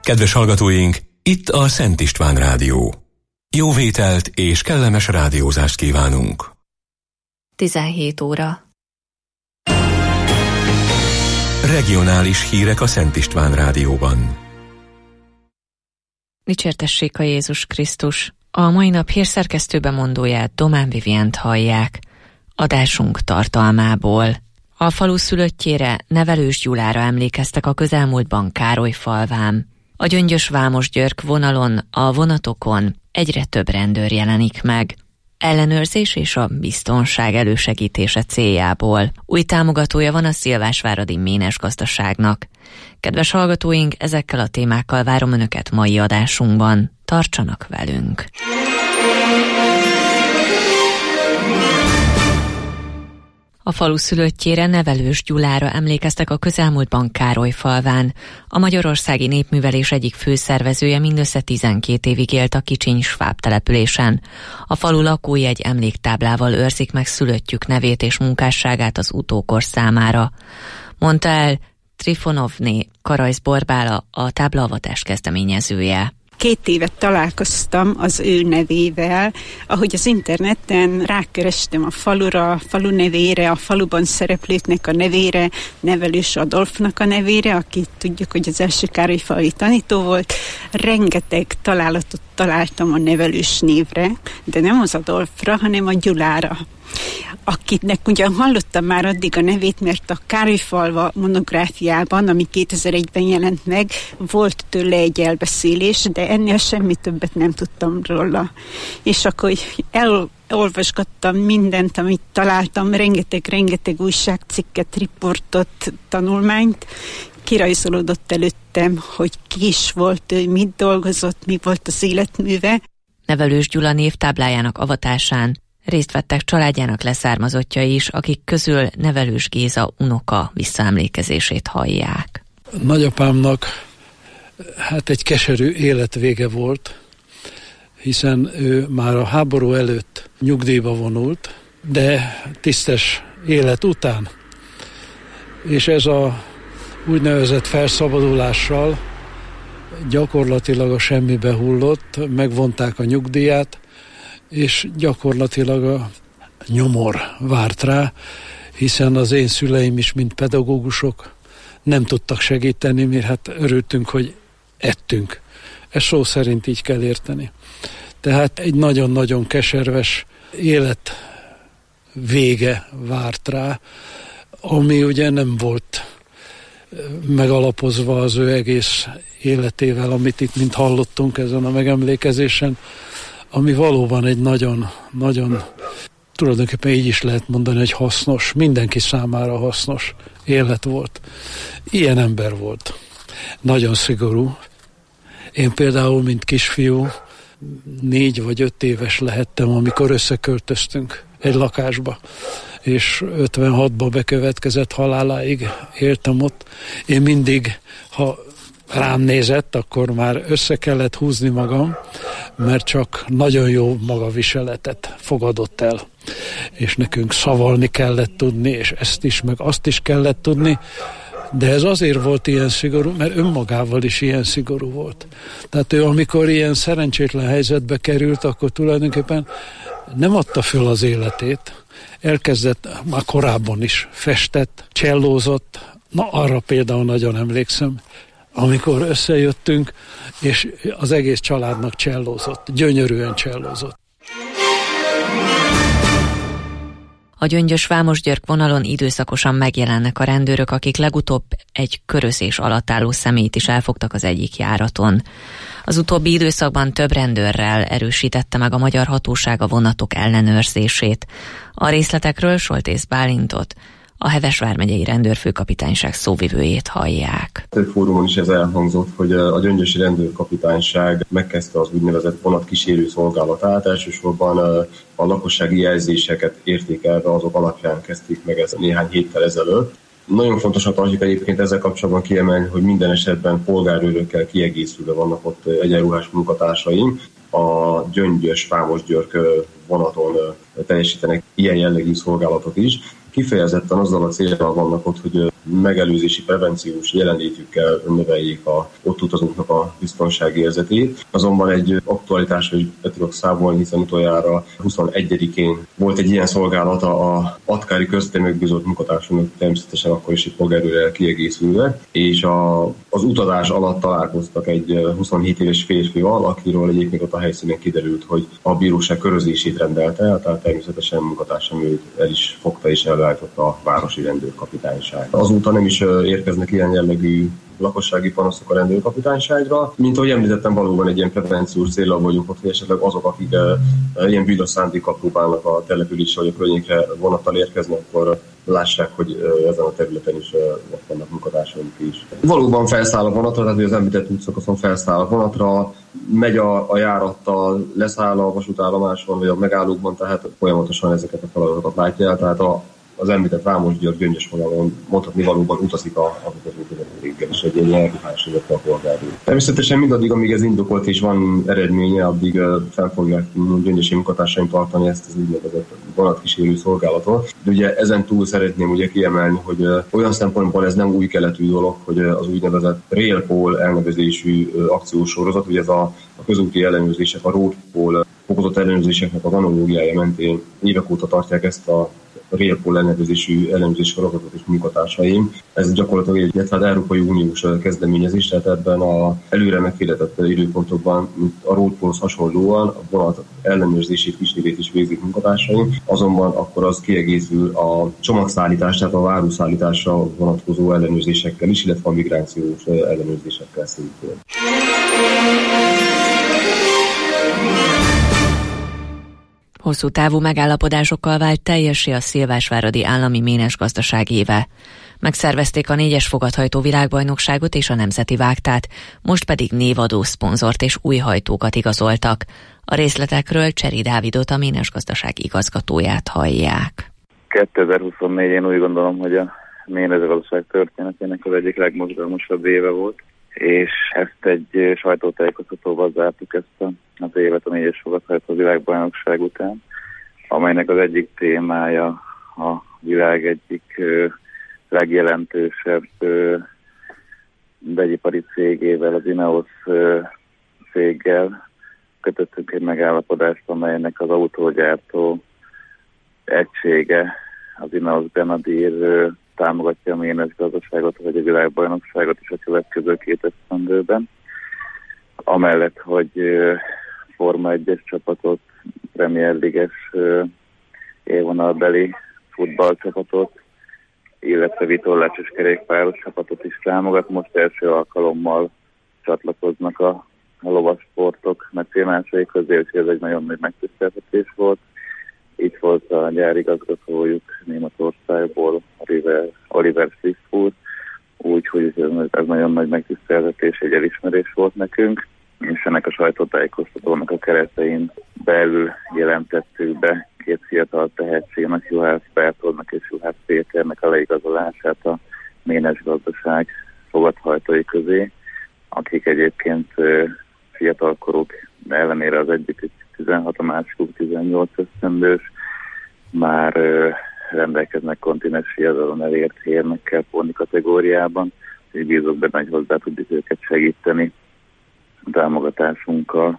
Kedves hallgatóink, itt a Szent István Rádió. Jó vételt és kellemes rádiózást kívánunk. 17 óra. Regionális hírek a Szent István Rádióban. Dicsértessék a Jézus Krisztus! A mai nap hírszerkesztő bemondóját, Domán Vivient hallják. Adásunk tartalmából. A falu szülöttjére, Nevelős Gyulára emlékeztek a közelmúltban Károlyfalván. A Gyöngyös-Vámos-Györk vonalon, a vonatokon egyre több rendőr jelenik meg. Ellenőrzés és a biztonság elősegítése céljából. Új támogatója van a szilvásváradi ménes gazdaságnak. Kedves hallgatóink, ezekkel a témákkal várom Önöket mai adásunkban. Tartsanak velünk! A falu szülöttjére, Nevelős Gyulára emlékeztek a közelmúltban Károlyfalván. A magyarországi népművelés egyik főszervezője mindössze 12 évig élt a kicsiny sváb településen. A falu lakói egy emléktáblával őrzik meg szülöttjük nevét és munkásságát az utókor számára. Mondta el Trifonovné Karajsz Borbála, a táblaavatás kezdeményezője. 2 évet találkoztam az ő nevével, ahogy az interneten rákerestem a falura, a falu nevére, a faluban szereplőknek a nevére, Nevelős Adolfnak a nevére, aki tudjuk, hogy az első károlyfalvi tanító volt. Rengeteg találatot találtam a Nevelős névre, de nem az Adolfra, hanem a Gyulára, akinek ugyan hallottam már addig a nevét, mert a Károlyfalva monográfiában, ami 2001-ben jelent meg, volt tőle egy elbeszélés, de ennél semmi többet nem tudtam róla. És akkor elolvasgattam mindent, amit találtam, rengeteg újságcikket, riportot, tanulmányt, kirajzolódott előttem, hogy ki is volt ő, mit dolgozott, mi volt az életműve. Nevelős Gyula névtáblájának avatásán részt vettek családjának leszármazottjai is, akik közül Nevelős Géza unoka visszaemlékezését hallják. Nagyapámnak egy keserű életvége volt, hiszen ő már a háború előtt nyugdíjba vonult, de tisztes élet után. És ez a úgynevezett felszabadulással gyakorlatilag a semmibe hullott, megvonták a nyugdíját, és gyakorlatilag a nyomor várt rá, hiszen az én szüleim is, mint pedagógusok nem tudtak segíteni, mert örültünk, hogy ettünk. Ezt szó szerint így kell érteni. Tehát egy nagyon-nagyon keserves élet vége várt rá, ami ugye nem volt megalapozva az ő egész életével, amit itt mind hallottunk ezen a megemlékezésen, ami valóban egy nagyon, tulajdonképpen így is lehet mondani, hogy hasznos, mindenki számára hasznos élet volt. Ilyen ember volt. Nagyon szigorú. Én például, mint kisfiú, 4 vagy 5 éves lehettem, amikor összeköltöztünk egy lakásba, és 56-ba bekövetkezett haláláig éltem ott. Én mindig, ha rám nézett, akkor már össze kellett húzni magam, mert csak nagyon jó magaviseletet fogadott el. És nekünk szavalni kellett tudni, és ezt is, meg azt is kellett tudni, de ez azért volt ilyen szigorú, mert önmagával is ilyen szigorú volt. Tehát ő, amikor ilyen szerencsétlen helyzetbe került, akkor tulajdonképpen nem adta föl az életét. Elkezdett, már korábban is festett, csellózott. Na, arra például nagyon emlékszem, amikor összejöttünk, és az egész családnak csellózott, gyönyörűen csellózott. A Gyöngyös-Vámos-Györk vonalon időszakosan megjelennek a rendőrök, akik legutóbb egy körözés alatt álló személyt is elfogtak az egyik járaton. Az utóbbi időszakban több rendőrrel erősítette meg a magyar hatóság a vonatok ellenőrzését. A részletekről Soltész Bálintot, a Heves vármegyei rendőrfőkapitányság szóvivőjét hallják. Több fórumon is ez elhangzott, hogy a gyöngyösi rendőrkapitányság megkezdte az úgynevezett vonatkísérő szolgálatát. Elsősorban a lakossági jelzéseket értékelve azok alapján kezdték meg ezt néhány héttel ezelőtt. Nagyon fontosat tartjuk egyébként ezzel kapcsolatban kiemelni, hogy minden esetben polgárőrökkel kiegészülve vannak ott egyenruhás munkatársaink. A Gyöngyös-Vámos-Györk vonaton teljesítenek ilyen jellegű szolgálatot is. Kifejezetten azzal a céllal vannak ott, hogy megelőzési, prevenciós jelenlétükkel növeljék a ott utazóknak a biztonsági érzetét. Azonban egy aktualitás, hogy be tudok számolni, hiszen utoljára 21-én volt egy ilyen szolgálata a Atkári Köztermékbizottság munkatársának, természetesen akkor is egy polgárőrrel kiegészülve, és az utazás alatt találkoztak egy 27 éves férfival, akiről egyébként ott a helyszínen kiderült, hogy a bíróság körözését rendelte, tehát természetesen munkatársam őt el is fogta és előállította a városi rendőrkapitányság. Azóta nem is érkeznek ilyen jellegű lakossági panaszok a rendőrkapitányságra. Mint ahogy említettem, valóban egy ilyen prevenciós céllal vagyunk ott, hogy esetleg azok, akik ilyen bűnös szándékkal próbálnak a településre vagy a környékre vonattal érkezni, akkor lássák, hogy ezen a területen is ott vannak munkatársaink is. Valóban felszáll a vonatra, tehát az említett útszakaszon felszáll a vonatra, megy a járattal, leszáll a vasútállomáson vagy a megállókban, tehát folyamatosan ezeket a feladatokat látja el, tehát az említett Vámos-György-Gyöngyös vonalon mondhatni valóban utazik az utazókövetőréggel is egy ilyen elruhás a polgárról. Természetesen mindaddig, amíg ez indokolt és van eredménye, addig fenn fogják gyöngyösi munkatársaim tartani ezt az úgynevezett vonatkísérő szolgálatot. De ugye ezen túl szeretném ugye kiemelni, hogy olyan szempontból ez nem új keletű dolog, hogy az úgynevezett Railpol elnevezésű akciósorozat, ugye ez a közúti ellenőrzések, a Roadpol fokozott ellenőrzéseknek az analógiája mentén évek óta tartják ezt a Railpol elnevezésű ellenőrzés sorozatot és munkatársaim. Ez gyakorlatilag egy Európai Uniós kezdeményezés, tehát ebben az előre meghirdetett időpontokban, mint a Roadpolhoz hasonlóan a vonat ellenőrzését, kísérét is végzik munkatársaim, azonban akkor az kiegészül a csomagszállítás, tehát a váruszállításra vonatkozó ellenőrzésekkel is, illetve a migrációs ellenőrzésekkel szintén. Hosszú távú megállapodásokkal vált teljessé a Szilvásváradi Állami Ménes Gazdaság éve. Megszervezték a 4-es fogadhajtó világbajnokságot és a Nemzeti Vágtát, most pedig névadó szponzort és új hajtókat igazoltak. A részletekről Cseri Dávidot, a Ménes Gazdaság igazgatóját hallják. 2024-én úgy gondolom, hogy a Ménes Gazdaság történetének az egyik legmozgalmasabb éve volt, és ezt egy sajtótájékoztatóval zártuk ezt az évet a 4-es fogadhajtó világbajnokság után, amelynek az egyik témája a világ egyik legjelentősebb vegyipari cégével, az Ineos céggel kötöttünk egy megállapodást, amelynek az autógyártó egysége, az Ineos Grenadier támogatja a Ménes Gazdaságot, vagy a világbajnokságot is a következő 2 esztendőben. Amellett, hogy Forma 1-es csapatot, Premier Liges élvonalbeli futballcsapatot, illetve vitorlásos kerékpáros csapatot is támogat. Most első alkalommal csatlakoznak a lovasportok mecénásai közé, úgyhogy ez egy nagyon nagy megtiszteltetés volt. Itt volt a gyárigazgatójuk Németországból, Oliver Sliffur, úgyhogy ez nagyon nagy megtiszteltetés, egy elismerés volt nekünk, és ennek a sajtótájékoztatónak a keretein belül jelentettük be 2 fiatal tehetségnek, Juhász Bertoldnak és Juhász Péternek a leigazolását a Ménes Gazdaság fogadhajtói közé, akik egyébként fiatalkoruk ellenére az egyik 16, a másikuk 18 esztendős, már rendelkeznek kontinens fiatalon elért érmekkel póni kategóriában, és bízok benne, hogy hozzá tudjuk őket segíteni a támogatásunkkal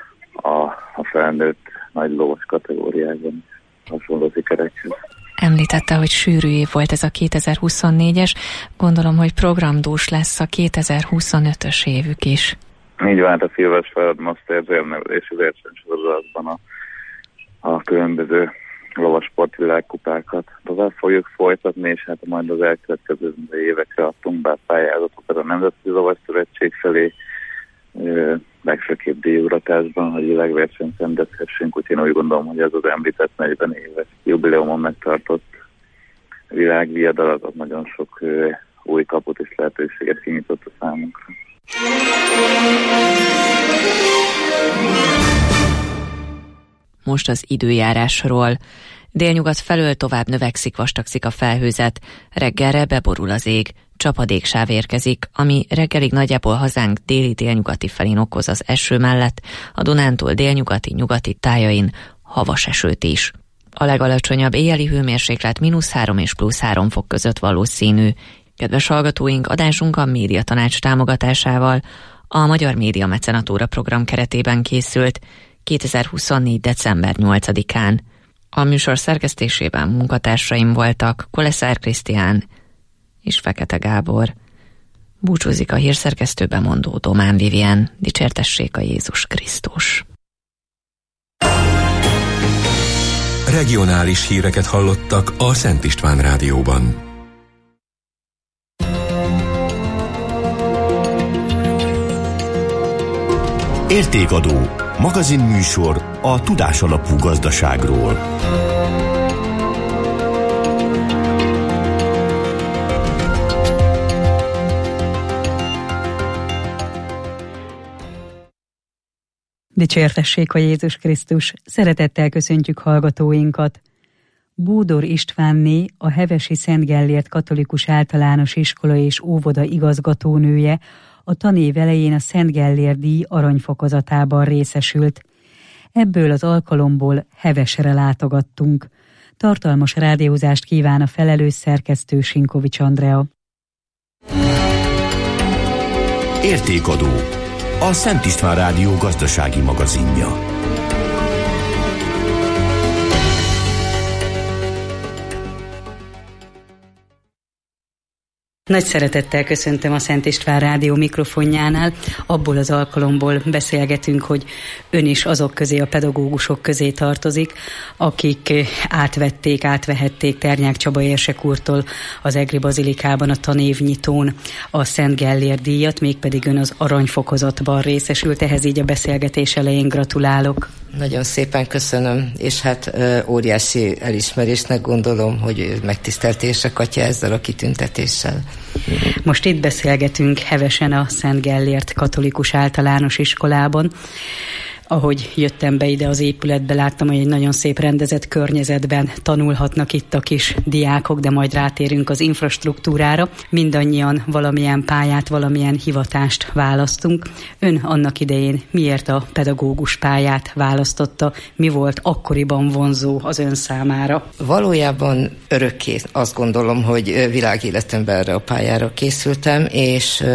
a felnőtt nagy lovas kategóriában hasonló sikerekhez. Említette, hogy sűrű év volt ez a 2024-es, gondolom, hogy programdús lesz a 2025-ös évük is. Így van, a Szilvásvárad Masters elnevezési versenysorozatban a különböző lovasport világkupákat tovább fogjuk folytatni, és hát majd az elkövetkező évekre adtunk be pályázatokat a Nemzetközi Lovasszövetség felé, legfőképp díjuratásban, hogy világversenyt rendezhessünk, úgyhogy én úgy gondolom, hogy ez az említett 40 éves jubileumon megtartott világviadal az nagyon sok új kaput és lehetőséget kinyitott a számunkra. Most az időjárásról. Délnyugat felől tovább növekszik, vastagszik a felhőzet, reggelre beborul az ég, csapadéksáv érkezik, ami reggelig nagyjából hazánk déli-délnyugati felén okoz az eső mellett, a Dunántúl délnyugati-nyugati tájain havas esőt is. A legalacsonyabb éjjeli hőmérséklet -3 és +3 fok között valószínű, Kedves hallgatóink, adásunk a Médiatanács támogatásával a Magyar Média Mecenatúra program keretében készült 2024. december 8-án. A műsor szerkesztésében munkatársaim voltak Koleszár Krisztián és Fekete Gábor. Búcsúzik a hírszerkesztő bemondó Domán Vivien. Dicsértessék a Jézus Krisztus. Regionális híreket hallottak a Szent István Rádióban. Értékadó, magazinműsor a tudásalapú gazdaságról. Dicsértessék a Jézus Krisztus, szeretettel köszöntjük hallgatóinkat. Búdor Istvánné, a Hevesi Szent Gellért Katolikus Általános Iskola és Óvoda igazgatónője a tanév elején a Szent Gellért díj aranyfokozatában részesült. Ebből az alkalomból Hevesre látogattunk. Tartalmas rádiózást kíván a felelős szerkesztő Sinkovics Andrea. Értékadó, a Szent István Rádió gazdasági magazinja. Nagy szeretettel köszöntöm a Szent István Rádió mikrofonjánál. Abból az alkalomból beszélgetünk, hogy ön is azok közé, a pedagógusok közé tartozik, akik átvehették Ternyák Csaba érsek úrtól az Egri Bazilikában a tanévnyitón a Szent Gellért díjat, mégpedig ön az aranyfokozatban részesült. Ehhez így a beszélgetés elején gratulálok. Nagyon szépen köszönöm, és hát óriási elismerésnek gondolom, hogy megtisztelt érsek atya ezzel a kitüntetéssel. Most itt beszélgetünk Hevesen a Szent Gellért Katolikus Általános Iskolában. Ahogy jöttem be ide az épületbe, láttam, hogy egy nagyon szép rendezett környezetben tanulhatnak itt a kis diákok, de majd rátérünk az infrastruktúrára. Mindannyian valamilyen pályát, valamilyen hivatást választunk. Ön annak idején miért a pedagógus pályát választotta? Mi volt akkoriban vonzó az ön számára? Valójában örökké azt gondolom, hogy világéletemben erre a pályára készültem, és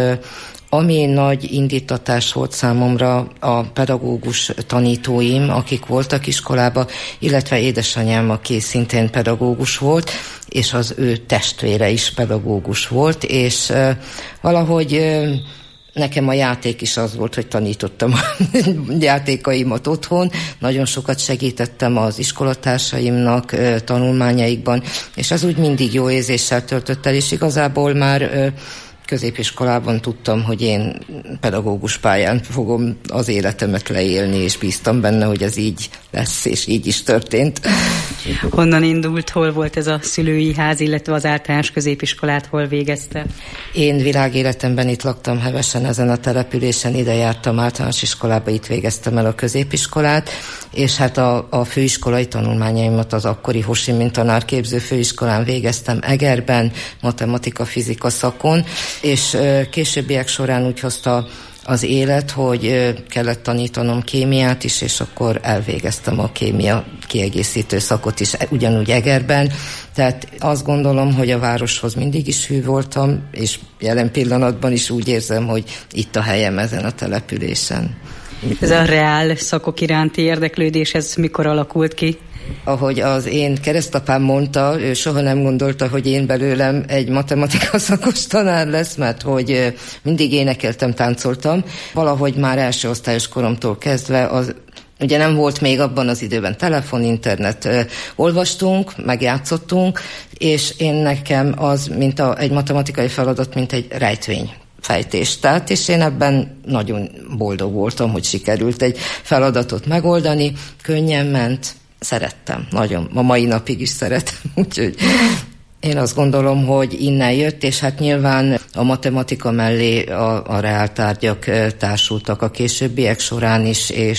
ami nagy indítatás volt számomra a pedagógus tanítóim, akik voltak iskolába, illetve édesanyám, aki szintén pedagógus volt, és az ő testvére is pedagógus volt, és valahogy nekem a játék is az volt, hogy tanítottam a játékaimat otthon, nagyon sokat segítettem az iskolatársaimnak tanulmányaikban, és ez úgy mindig jó érzéssel töltött el, és igazából már középiskolában tudtam, hogy én pedagógus pályán fogom az életemet leélni, és bíztam benne, hogy ez így lesz, és így is történt. Honnan indult, hol volt ez a szülői ház, illetve az általános középiskolát hol végezte? Én világéletemben itt laktam Hevesen, ezen a településen, ide jártam általános iskolába, itt végeztem el a középiskolát, és hát a főiskolai tanulmányaimat az akkori Ho Si Minh tanárképző főiskolán végeztem Egerben, matematika-fizika szakon, és későbbiek során úgy hozta az élet, hogy kellett tanítanom kémiát is, és akkor elvégeztem a kémia kiegészítő szakot is ugyanúgy Egerben. Tehát azt gondolom, hogy a városhoz mindig is hű voltam, és jelen pillanatban is úgy érzem, hogy itt a helyem ezen a településen. Ez a reál szakok iránti érdeklődés, ez mikor alakult ki? Ahogy az én keresztapám mondta, ő soha nem gondolta, hogy én belőlem egy matematika szakos tanár lesz, mert hogy mindig énekeltem, táncoltam. Valahogy már első osztályos koromtól kezdve ugye nem volt még abban az időben telefon, internet, olvastunk, megjátszottunk, és én nekem az, mint egy matematikai feladat, mint egy rejtvény fejtés. Tehát, és én ebben nagyon boldog voltam, hogy sikerült egy feladatot megoldani, könnyen ment, szerettem, nagyon, a mai napig is szeretem, úgyhogy én azt gondolom, hogy innen jött, és hát nyilván a matematika mellé a reáltárgyak társultak a későbbiek során is, és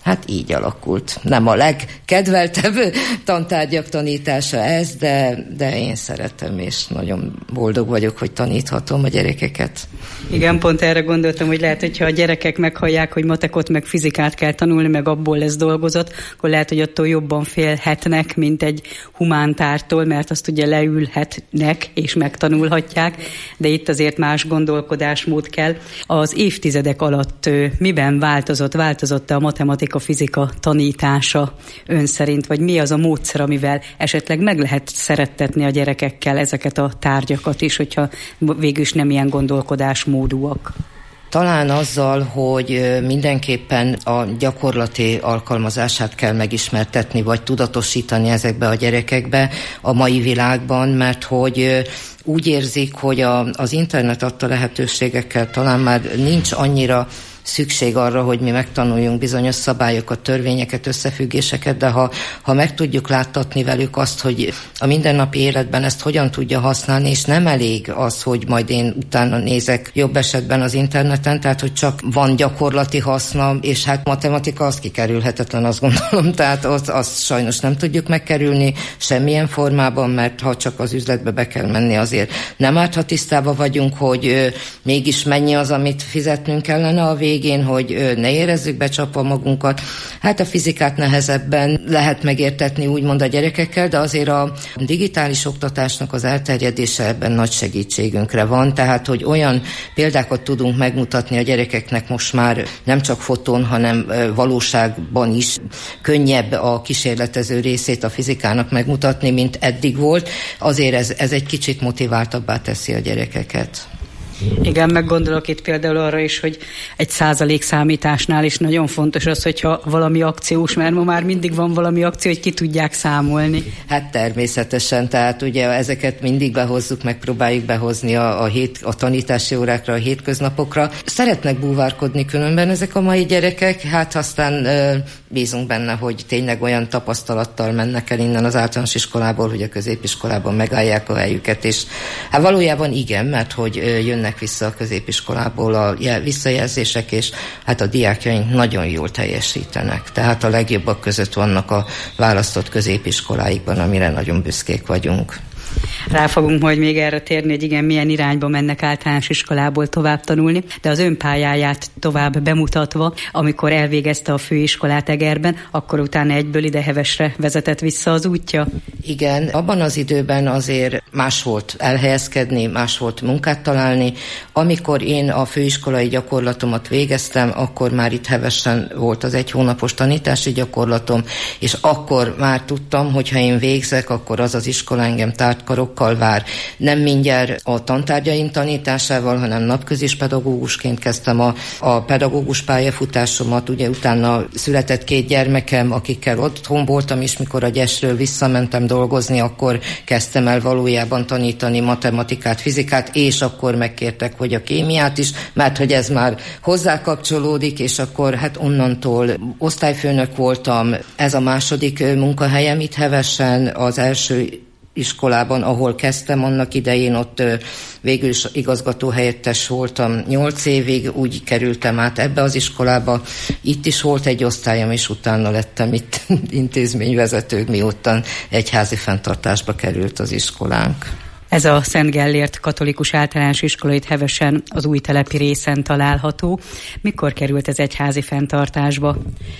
hát így alakult. Nem a legkedveltebb tantárgyak tanítása ez, de én szeretem, és nagyon boldog vagyok, hogy taníthatom a gyerekeket. Igen, pont erre gondoltam, hogy lehet, hogyha a gyerekek meghallják, hogy matekot meg fizikát kell tanulni, meg abból lesz dolgozat, akkor lehet, hogy attól jobban félhetnek, mint egy humántártól, mert azt ugye leülhetnek és megtanulhatják, de itt azért más gondolkodásmód kell. Az évtizedek alatt miben változott-e a matematika-fizika tanítása ön szerint, vagy mi az a módszer, amivel esetleg meg lehet szerettetni a gyerekekkel ezeket a tárgyakat is, hogyha végül is nem ilyen gondolkodásmódúak? Talán azzal, hogy mindenképpen a gyakorlati alkalmazását kell megismertetni, vagy tudatosítani ezekbe a gyerekekbe a mai világban, mert hogy úgy érzik, hogy az internet adta lehetőségekkel talán már nincs annyira szükség arra, hogy mi megtanuljunk bizonyos szabályokat, törvényeket, összefüggéseket, de ha meg tudjuk láttatni velük azt, hogy a mindennapi életben ezt hogyan tudja használni, és nem elég az, hogy majd én utána nézek jobb esetben az interneten, tehát hogy csak van gyakorlati haszna, és hát matematika az kikerülhetetlen, azt gondolom, tehát azt sajnos nem tudjuk megkerülni semmilyen formában, mert ha csak az üzletbe be kell menni, azért nem árt, ha tisztában vagyunk, hogy mégis mennyi az, amit fizetnünk kellene a végén, hogy ne érezzük becsapva magunkat. Hát a fizikát nehezebben lehet megértetni úgymond a gyerekekkel, de azért a digitális oktatásnak az elterjedése ebben nagy segítségünkre van, tehát hogy olyan példákat tudunk megmutatni a gyerekeknek most már nem csak fotón, hanem valóságban is könnyebb a kísérletező részét a fizikának megmutatni, mint eddig volt. Azért ez egy kicsit motiváltabbá teszi a gyerekeket. Igen, meg gondolok itt például arra is, hogy egy százalékszámításnál is nagyon fontos az, hogyha valami akciós, mert ma már mindig van valami akció, hogy ki tudják számolni. Hát természetesen, tehát ugye ezeket mindig behozzuk, megpróbáljuk behozni a tanítási órákra, a hétköznapokra. Szeretnek búvárkodni különben ezek a mai gyerekek, hát aztán bízunk benne, hogy tényleg olyan tapasztalattal mennek el innen az általános iskolából, hogy a középiskolában megállják a helyüket, és hát valójában igen, mert hogy jönnek vissza a középiskolából a visszajelzések, és hát a diákjaink nagyon jól teljesítenek. Tehát a legjobbak között vannak a választott középiskoláikban, amire nagyon büszkék vagyunk. Rá fogunk majd még erre térni, hogy igen, milyen irányba mennek általános iskolából tovább tanulni, de az önpályáját tovább bemutatva, amikor elvégezte a főiskolát Egerben, akkor utána egyből ide Hevesre vezetett vissza az útja? Igen, abban az időben azért más volt elhelyezkedni, más volt munkát találni. Amikor én a főiskolai gyakorlatomat végeztem, akkor már itt Hevesen volt az 1 hónapos tanítási gyakorlatom, és akkor már tudtam, hogy ha én végzek, akkor az iskola engem tártkarokkal vár. Nem mindjárt a tantárgyaim tanításával, hanem napközis pedagógusként kezdtem a pedagógus pályafutásomat. Ugye utána született 2 gyermekem, akikkel otthon voltam, és mikor a Gyesről visszamentem dolgozni, akkor kezdtem el valójában tanítani matematikát, fizikát, és akkor megkértek, hogy a kémiát is, mert hogy ez már hozzá kapcsolódik, és akkor hát onnantól osztályfőnök voltam. Ez a második munkahelyem itt Hevesen, az első iskolában, ahol kezdtem annak idején, ott végül is igazgatóhelyettes voltam 8 évig, úgy kerültem át ebbe az iskolába. Itt is volt egy osztályom, és utána lettem itt intézményvezető, miután egyházi fenntartásba került az iskolánk. Ez a Szent Gellért Katolikus Általános Iskola itt Hevesen, az Újtelepi részen található. Mikor került ez egyházi fenntartásba?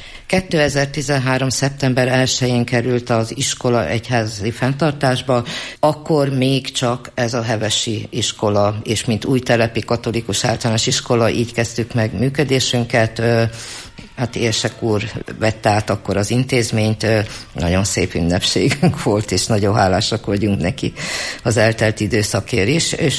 2013. szeptember 1-én került az iskola egyházi fenntartásba, akkor még csak ez a hevesi iskola, és mint Újtelepi Katolikus Általános Iskola, így kezdtük meg működésünket. Hát Érsek úr vette át akkor az intézményt, nagyon szép ünnepségünk volt, és nagyon hálásak vagyunk neki az eltelt időszakért is, és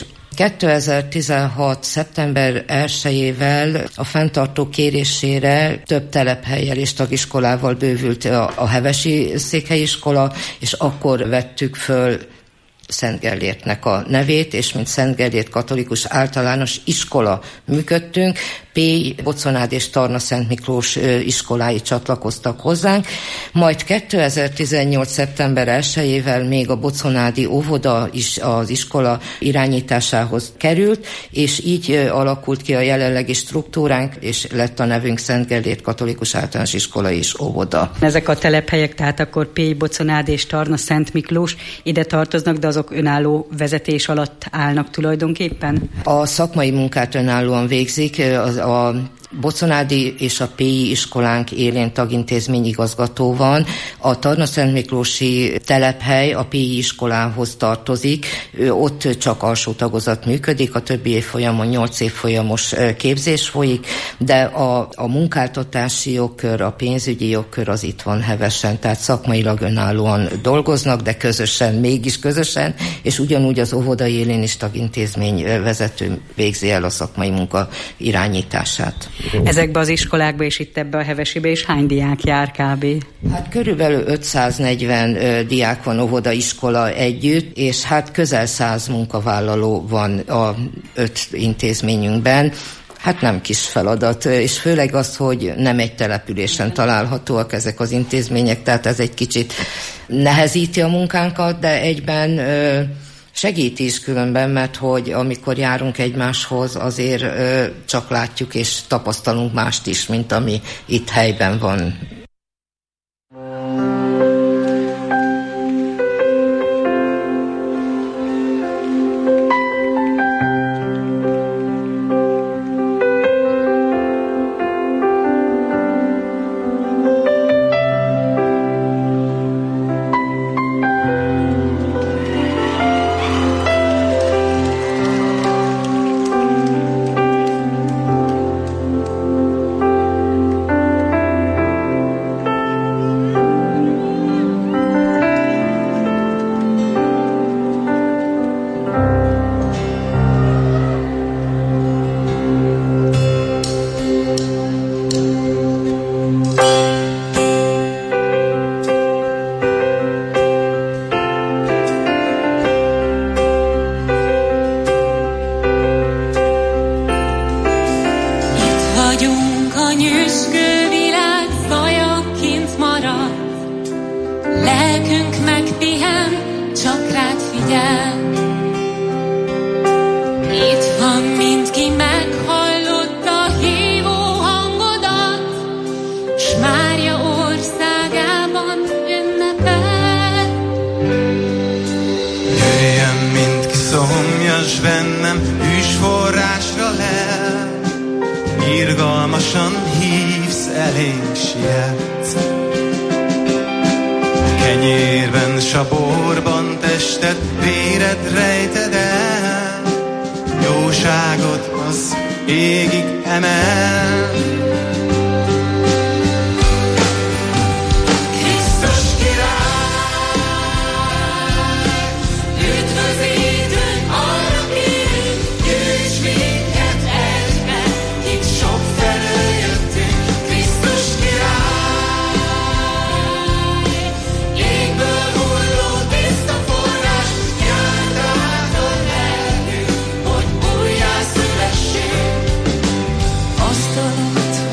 2016. szeptember 1-ével a fenntartó kérésére több telephellyel és tagiskolával bővült a hevesi székhelyiskola, és akkor vettük föl Szent Gellértnek a nevét, és mint Szent Gellért Katolikus Általános Iskola működtünk. Pély, Boconád és Tarna-Szent Miklós iskolái csatlakoztak hozzánk, majd 2018. szeptember 1-ével még a boconádi óvoda is az iskola irányításához került, és így alakult ki a jelenlegi struktúránk, és lett a nevünk Szent Gellért Katolikus Általános Iskola és Óvoda. Ezek a telephelyek, tehát akkor Pély, Boconád és Tarna-Szent Miklós ide tartoznak, de azok önálló vezetés alatt állnak tulajdonképpen? A szakmai munkát önállóan végzik, a boconádi és a Pélyi iskolánk élén tagintézmény igazgató van. A Tarna-Szent Miklósi telephely a Pélyi iskolához tartozik, ott csak alsó tagozat működik, a többi évfolyamon 8 évfolyamos képzés folyik, de a munkáltatási jogkör, a pénzügyi jogkör az itt van Hevesen, tehát szakmailag önállóan dolgoznak, de közösen, mégis közösen, és ugyanúgy az óvodai élén is tagintézmény vezető végzi el a szakmai munka irányítását. Ezekbe az iskolákba és itt ebbe a Hevesibe is hány diák jár kb? Hát körülbelül 540 diák van óvodaiskola együtt, és hát közel 100 munkavállaló van a 5 intézményünkben. Hát nem kis feladat, és főleg az, hogy nem egy településen találhatóak ezek az intézmények, tehát ez egy kicsit nehezíti a munkánkat, de egyben segíti is különben, mert hogy amikor járunk egymáshoz, azért csak látjuk és tapasztalunk mást is, mint ami itt helyben van. Asztalat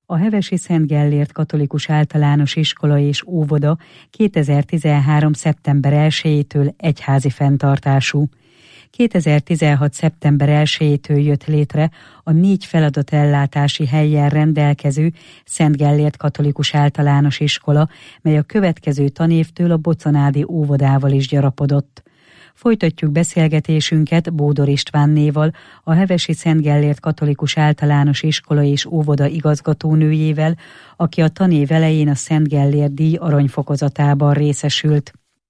A Hevesi Szent Gellért Katolikus Általános Iskola és Óvoda 2013. szeptember 1-től egyházi fenntartású. 2016. szeptember 1-től jött létre a 4 feladatellátási hellyel rendelkező Szent Gellért Katolikus Általános Iskola, mely a következő tanévtől a Bocanádi óvodával is gyarapodott. Folytatjuk beszélgetésünket Bódor Istvánnéval, a Hevesi Szent Gellért Katolikus Általános Iskola és Óvoda igazgatónőjével, aki a tanév elején a Szent Gellért díj aranyfokozatában részesült.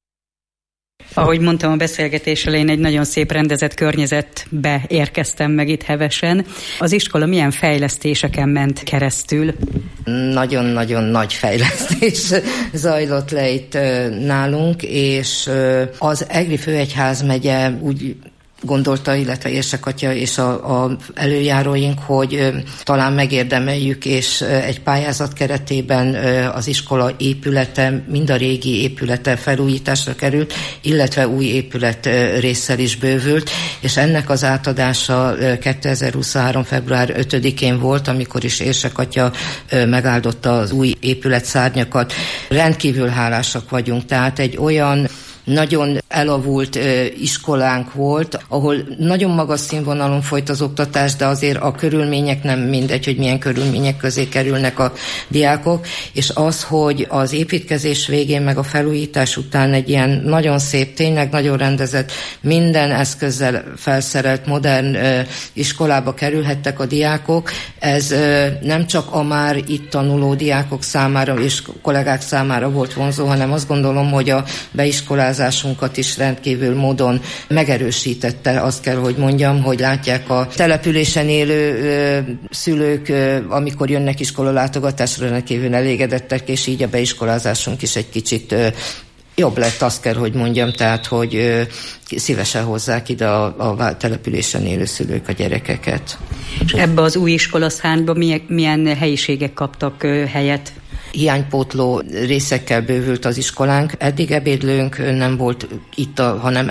Ahogy mondtam a beszélgetés elején, egy nagyon szép rendezett környezetbe érkeztem meg itt Hevesen. Az iskola milyen fejlesztéseken ment keresztül? Nagyon-nagyon nagy fejlesztés zajlott le itt nálunk, és az Egri Főegyházmegye úgy gondolta, illetve Érsekatya és a előjáróink, hogy talán megérdemeljük, és egy pályázat keretében az iskola épülete, mind a régi épülete felújításra került, illetve új épület résszel is bővült, és ennek az átadása 2023. február 5-én volt, amikor is Érsekatya megáldotta az új épület szárnyakat. Rendkívül hálásak vagyunk, tehát egy olyan nagyon elavult iskolánk volt, ahol nagyon magas színvonalon folyt az oktatás, de azért a körülmények nem mindegy, hogy milyen körülmények közé kerülnek a diákok, és az, hogy az építkezés végén meg a felújítás után egy ilyen nagyon szép, tényleg nagyon rendezett, minden eszközzel felszerelt modern iskolába kerülhettek a diákok, ez nem csak a már itt tanuló diákok számára és kollégák számára volt vonzó, hanem azt gondolom, hogy a beiskolázásunkat is rendkívül módon megerősítette. Azt kell, hogy mondjam, hogy látják a településen élő szülők, amikor jönnek iskolalátogatásra, rendkívül elégedettek, és így a beiskolázásunk is egy kicsit jobb lett, azt kell, hogy mondjam, tehát, hogy szívesen hozzák ide a településen élő szülők a gyerekeket. És ebbe az új iskolaszárnyba milyen helyiségek kaptak helyet? Hiánypótló részekkel bővült az iskolánk. Eddig ebédlőnk nem volt itt, hanem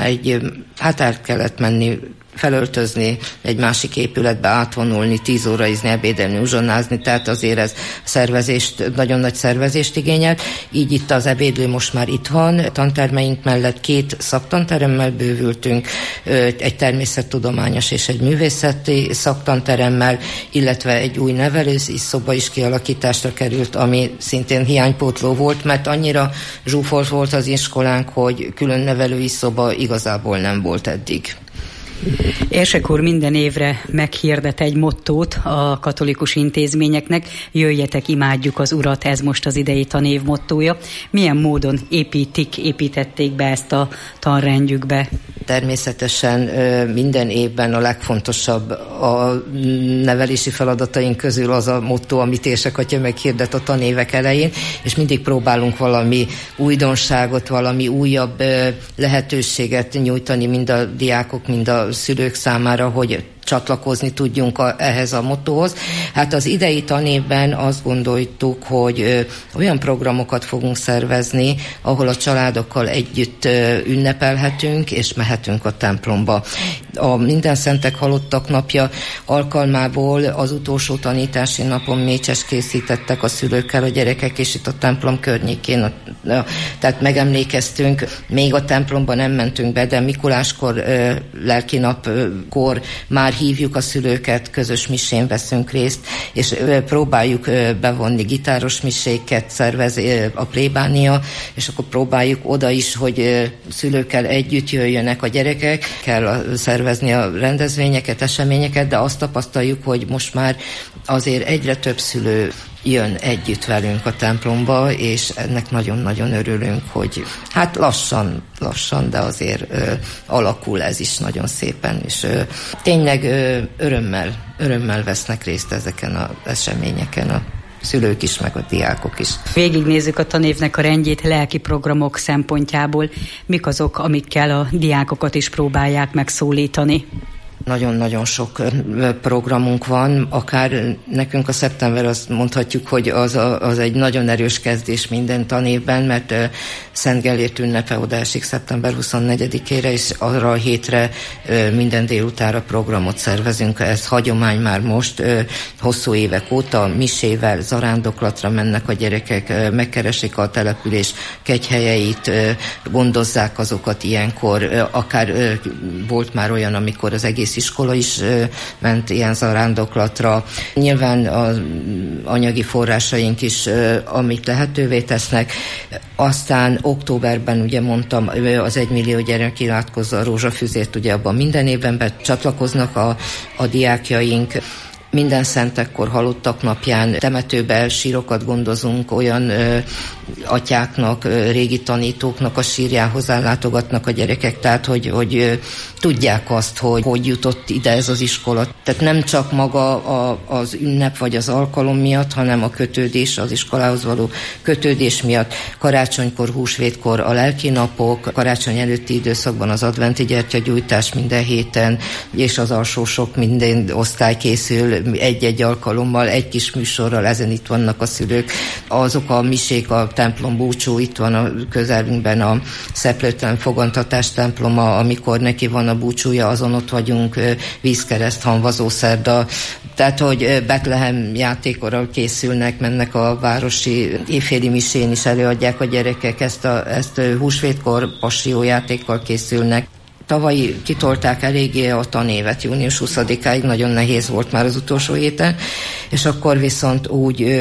el kellett menni, felöltözni, egy másik épületbe átvonulni, 10 óraizni, ebédelni, uzsonnázni, tehát azért ez nagyon nagy szervezést igényelt. Így itt az ebédlő most már itt van. Tantermeink mellett 2 szaktanteremmel bővültünk, egy természettudományos és egy művészeti szaktanteremmel, illetve egy új nevelőszoba is kialakításra került, ami szintén hiánypótló volt, mert annyira zsúfolt volt az iskolánk, hogy külön nevelőszoba igazából nem volt eddig. Érsek úr minden évre meghirdet egy mottót a katolikus intézményeknek, jöjjetek, imádjuk az Urat, ez most az idei tanév mottója. Milyen módon építették be ezt a tanrendjükbe? Természetesen minden évben a legfontosabb a nevelési feladataink közül az a motto, amit Érsekatya meghirdet a tanévek elején, és mindig próbálunk valami újdonságot, valami újabb lehetőséget nyújtani mind a diákok, mind a szülők számára, hogy csatlakozni tudjunk ehhez a mottóhoz. Hát az idei tanévben azt gondoltuk, hogy olyan programokat fogunk szervezni, ahol a családokkal együtt ünnepelhetünk, és mehetünk a templomba. A Mindenszentek Halottak napja alkalmából az utolsó tanítási napon mécses készítettek a szülőkkel a gyerekek, és itt a templom környékén, tehát megemlékeztünk. Még a templomba nem mentünk be, de Mikuláskor, lelkinapkor már hívjuk a szülőket, közös misén veszünk részt, és próbáljuk bevonni gitáros miséket, szervez a plébánia, és akkor próbáljuk oda is, hogy szülőkkel együtt jöjjönek a gyerekek, kell szervezni a rendezvényeket, eseményeket, de azt tapasztaljuk, hogy most már azért egyre több szülő jön együtt velünk a templomba, és ennek nagyon-nagyon örülünk, hogy hát lassan, de azért alakul ez is nagyon szépen, és tényleg örömmel vesznek részt ezeken az eseményeken a szülők is, meg a diákok is. Végignézzük a tanévnek a rendjét lelki programok szempontjából. Mik azok, amikkel a diákokat is próbálják megszólítani? nagyon-nagyon sok programunk van, akár nekünk a szeptember azt mondhatjuk, hogy az egy nagyon erős kezdés minden tanévben, mert Szent Gellért ünnepe oda esik szeptember 24-ére, és arra a hétre minden délutánra programot szervezünk. Ez hagyomány már most, hosszú évek óta, misével, zarándoklatra mennek a gyerekek, megkeresik a település kegyhelyeit, gondozzák azokat ilyenkor, akár volt már olyan, amikor az egész iskola is ment ilyen zarándoklatra. Nyilván az anyagi forrásaink is, amit lehetővé tesznek. Aztán októberben, ugye mondtam, az 1 millió gyerek irádkozza a rózsafüzért, ugye abban minden évben becsatlakoznak a diákjaink. Minden szentekkor, halottak napján temetőbe sírokat gondozunk, olyan atyáknak, régi tanítóknak a sírjához ellátogatnak a gyerekek, tehát hogy tudják azt, hogy jutott ide ez az iskola. Tehát nem csak maga az ünnep vagy az alkalom miatt, hanem a kötődés, az iskolához való kötődés miatt. Karácsonykor, húsvétkor a lelkinapok, karácsony előtti időszakban az adventi gyertyagyújtás minden héten, és az alsósok, minden osztály készül egy-egy alkalommal, egy kis műsorral, ezen itt vannak a szülők. Azok a misék, a templom búcsú, itt van a közelünkben a Szeplőtlen Fogantatás temploma, amikor neki van a búcsúja, azon ott vagyunk, vízkereszt, hamvazószerda. Tehát, hogy Betlehem játékora készülnek, mennek a városi éjféli misén is előadják a gyerekek, ezt húsvétkor passió játékkal készülnek. Tavaly kitolták eléggé a tanévet, június 20-áig, nagyon nehéz volt már az utolsó héten, és akkor viszont úgy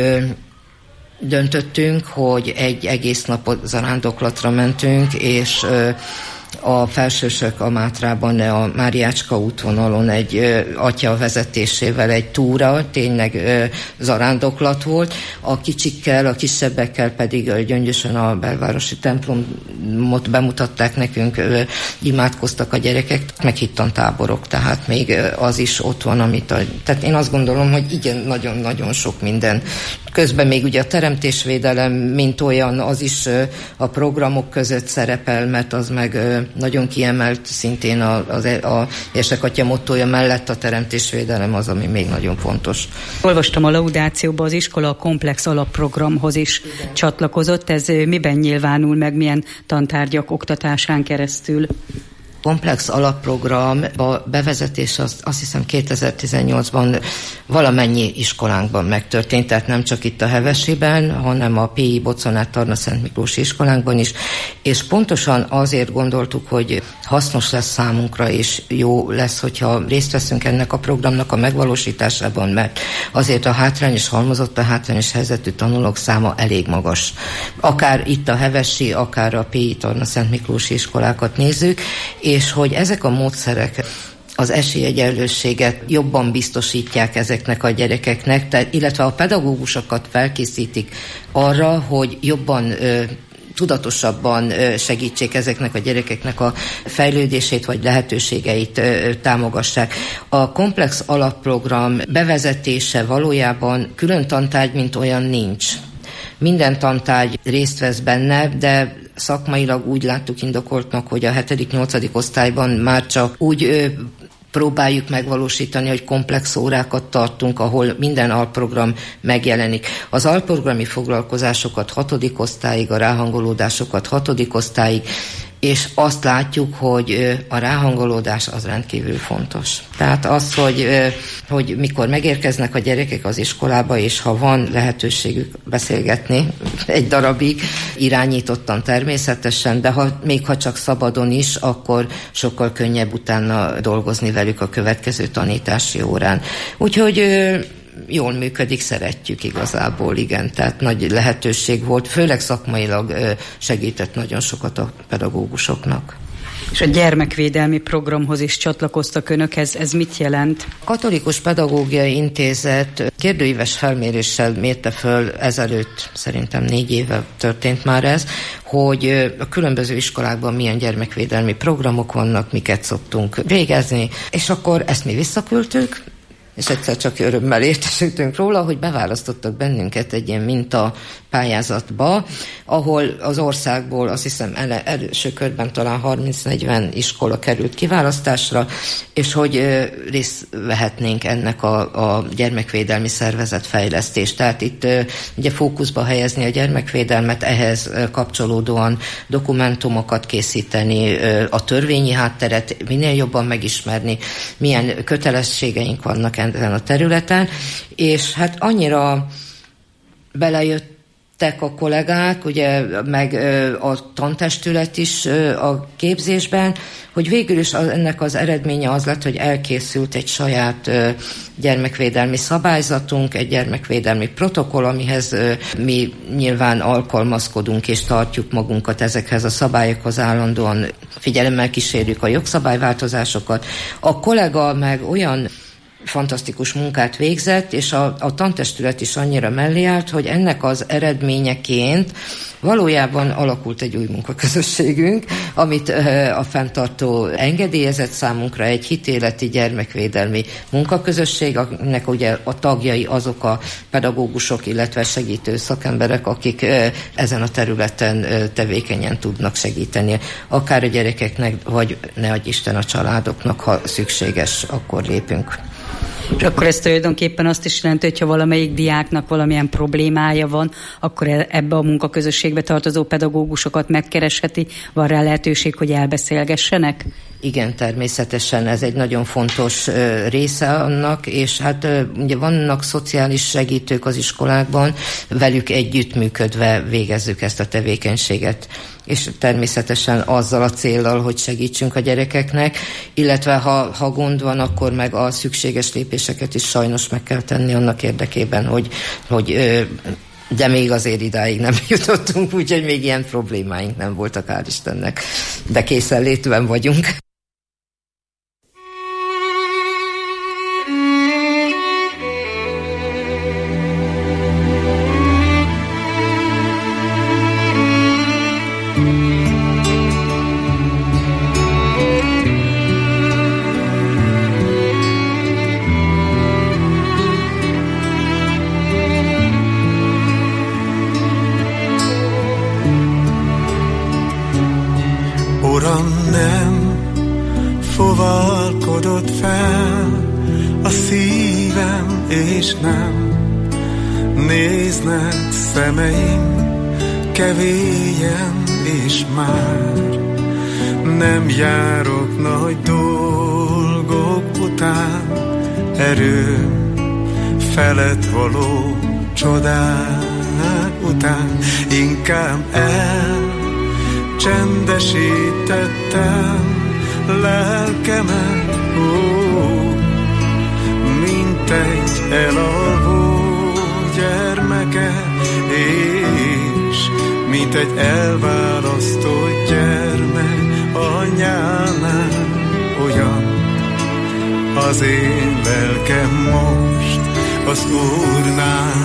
döntöttünk, hogy egy egész napot zarándoklatra mentünk, és a felsősök a Mátrában, a Máriácska útvonalon egy atya vezetésével egy túra, tényleg zarándoklat volt. A kicsikkel, a kisebbekkel pedig Gyöngyösön a belvárosi templomot bemutatták nekünk, imádkoztak a gyerekek, meg hittantáborok, tehát még az is ott van, tehát én azt gondolom, hogy igen, nagyon-nagyon sok minden. Közben még ugye a teremtésvédelem, mint olyan, az is a programok között szerepel, mert az meg nagyon kiemelt, szintén a Érsekatya mottója mellett a teremtésvédelem az, ami még nagyon fontos. Olvastam a laudációban, az iskola a komplex alapprogramhoz is csatlakozott. Ez miben nyilvánul meg, milyen tantárgyak oktatásán keresztül? Komplex alapprogram bevezetés azt hiszem 2018-ban valamennyi iskolánkban megtörtént, tehát nem csak itt a Hevesiben, hanem a P.I. Boconát Tarna Szent Miklósi iskolánkban is, és pontosan azért gondoltuk, hogy hasznos lesz számunkra, és jó lesz, hogyha részt veszünk ennek a programnak a megvalósításában, mert azért a hátrányos halmozott, a hátrányos helyzetű tanulók száma elég magas. Akár itt a Hevesi, akár a P.I. Tarna Szent Miklósi iskolákat nézzük, és hogy ezek a módszerek az esélyegyenlőséget jobban biztosítják ezeknek a gyerekeknek, illetve a pedagógusokat felkészítik arra, hogy jobban tudatosabban segítsék ezeknek a gyerekeknek a fejlődését vagy lehetőségeit támogassák. A komplex alapprogram bevezetése valójában külön tantárgy, mint olyan nincs. Minden tantárgy részt vesz benne, de szakmailag úgy láttuk indokoltnak, hogy a 7.-8. osztályban már csak úgy próbáljuk megvalósítani, hogy komplex órákat tartunk, ahol minden alprogram megjelenik. Az alprogrami foglalkozásokat 6. osztályig, a ráhangolódásokat 6. osztályig, és azt látjuk, hogy a ráhangolódás az rendkívül fontos. Tehát az, hogy mikor megérkeznek a gyerekek az iskolába, és ha van lehetőségük beszélgetni egy darabig, irányítottan természetesen, de még ha csak szabadon is, akkor sokkal könnyebb utána dolgozni velük a következő tanítási órán. Úgyhogy jól működik, szeretjük igazából, igen, tehát nagy lehetőség volt, főleg szakmailag segített nagyon sokat a pedagógusoknak. És a gyermekvédelmi programhoz is csatlakoztak önök, ez mit jelent? A Katolikus Pedagógiai Intézet kérdőíves felméréssel mérte föl ezelőtt, szerintem 4 éve történt már ez, hogy a különböző iskolákban milyen gyermekvédelmi programok vannak, miket szoktunk végezni, és akkor ezt mi visszaküldtük, és egyszer csak örömmel értesültünk róla, hogy beválasztottak bennünket egy ilyen minta pályázatba, ahol az országból azt hiszem első körben talán 30-40 iskola került kiválasztásra, és hogy részt vehetnénk ennek a gyermekvédelmi szervezetfejlesztést. Tehát itt ugye fókuszba helyezni a gyermekvédelmet, ehhez kapcsolódóan dokumentumokat készíteni, a törvényi hátteret minél jobban megismerni, milyen kötelességeink vannak ezen a területen, és hát annyira belejöttek a kollégák, ugye, meg a tantestület is a képzésben, hogy végül is ennek az eredménye az lett, hogy elkészült egy saját gyermekvédelmi szabályzatunk, egy gyermekvédelmi protokoll, amihez mi nyilván alkalmazkodunk és tartjuk magunkat ezekhez a szabályokhoz, állandóan figyelemmel kísérjük a jogszabályváltozásokat. A kollega meg olyan fantasztikus munkát végzett, és a tantestület is annyira mellé állt, hogy ennek az eredményeként valójában alakult egy új munkaközösségünk, amit a fenntartó engedélyezett számunkra, egy hitéleti gyermekvédelmi munkaközösség, aminek ugye a tagjai azok a pedagógusok, illetve segítő szakemberek, akik ezen a területen tevékenyen tudnak segíteni, akár a gyerekeknek, vagy ne adj Isten a családoknak, ha szükséges, akkor lépünk. És akkor ez tulajdonképpen azt is jelenti, hogyha valamelyik diáknak valamilyen problémája van, akkor ebbe a munkaközösségbe tartozó pedagógusokat megkeresheti, van rá lehetőség, hogy elbeszélgessenek? Igen, természetesen ez egy nagyon fontos része annak, és hát ugye vannak szociális segítők az iskolákban, velük együttműködve végezzük ezt a tevékenységet, és természetesen azzal a céllal, hogy segítsünk a gyerekeknek, illetve ha gond van, akkor meg a szükséges lépéseket is sajnos meg kell tenni annak érdekében, hogy de még azért idáig nem jutottunk, úgyhogy még ilyen problémáink nem voltak, hál' Istennek, de készenlétben vagyunk. Uram, nem fogalkodott fel a szívem, és nem néznek szemeim kevélyen, és már nem járok nagy dolgok után, erőm felett való csodák után, inkább csendesítettem lelkemet, mint egy elalvó gyermeket, és mint egy elválasztott gyermek anyánál, olyan az én lelkem most az Úrnál.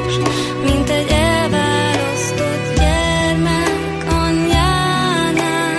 Mint egy elválasztott gyermek anyjánál.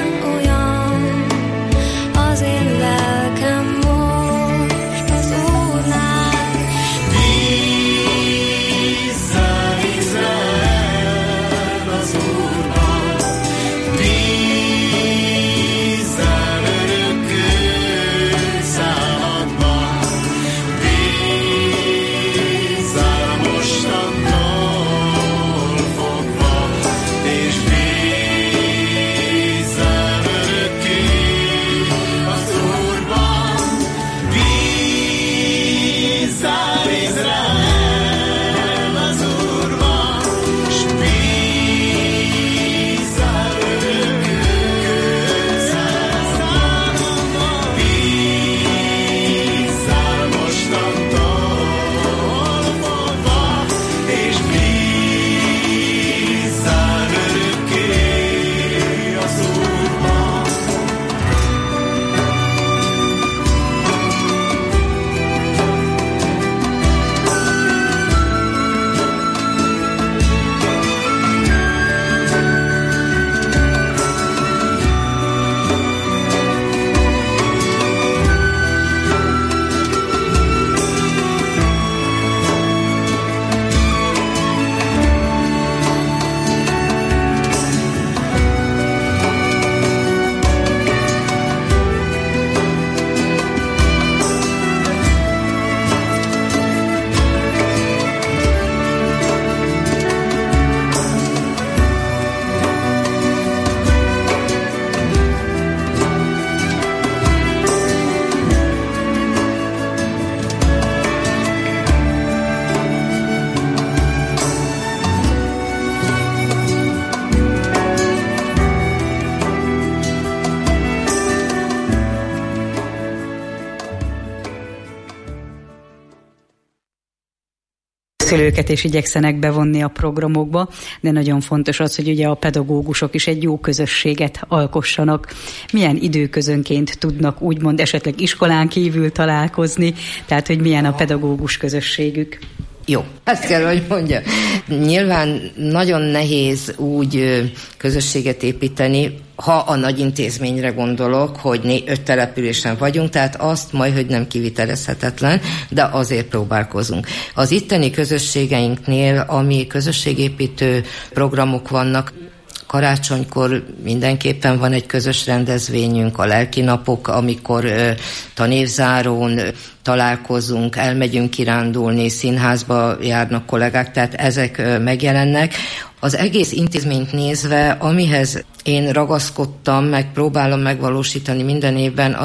szülőket és igyekszenek bevonni a programokba, de nagyon fontos az, hogy ugye a pedagógusok is egy jó közösséget alkossanak. Milyen időközönként tudnak úgymond esetleg iskolán kívül találkozni, tehát hogy milyen a pedagógus közösségük? Jó, ezt kell, hogy mondja. Nyilván nagyon nehéz úgy közösséget építeni, ha a nagy intézményre gondolok, hogy 5 településen vagyunk, tehát azt majd, hogy nem kivitelezhetetlen, de azért próbálkozunk. Az itteni közösségeinknél, ami közösségépítő programok vannak, karácsonykor mindenképpen van egy közös rendezvényünk, a lelki napok, amikor tanévzárón találkozunk, elmegyünk kirándulni, színházba járnak kollégák, tehát ezek megjelennek. Az egész intézményt nézve, amihez én ragaszkodtam, meg próbálom megvalósítani minden évben,